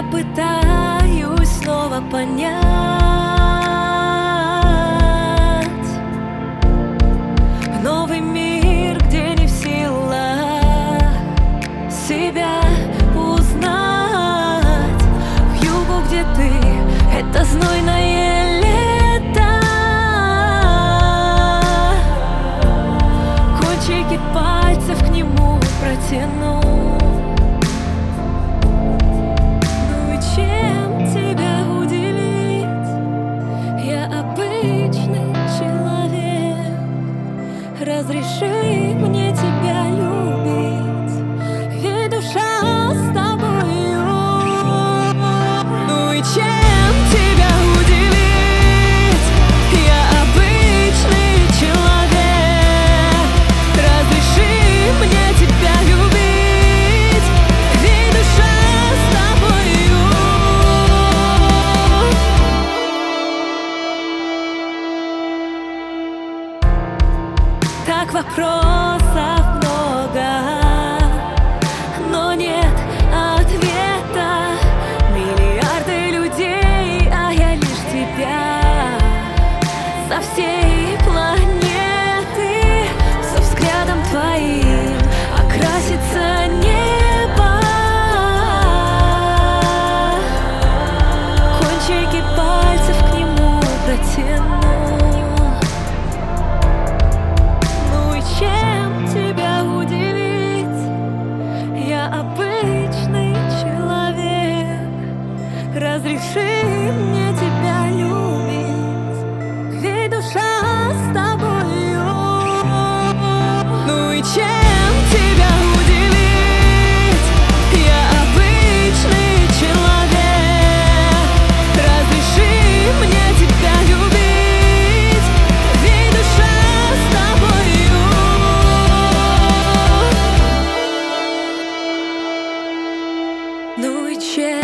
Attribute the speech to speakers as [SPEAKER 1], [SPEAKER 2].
[SPEAKER 1] Я пытаюсь снова понять новый мир, где не в силах себя узнать. В югу, где ты, это знойное лето. Кончики пальцев к нему протяну. Разреши мне тебя любить, ведь душа с тобою. Ну и чем тебя удивить? Я обычный человек. Разреши мне тебя любить, ведь душа с тобою. Так вопросов много, но нет ответа. Миллиарды людей, а я лишь тебя. Со всей планеты, со взглядом твоим окрасится небо. Кончики пальцев к нему протяну. Чем тебя удивить? Я обычный человек. Разреши мне тебя любить, ведь душа с тобою. Ну и чем тебя удивить? Я обычный человек. Разреши мне тебя любить, ведь душа с тобою. Ну и чем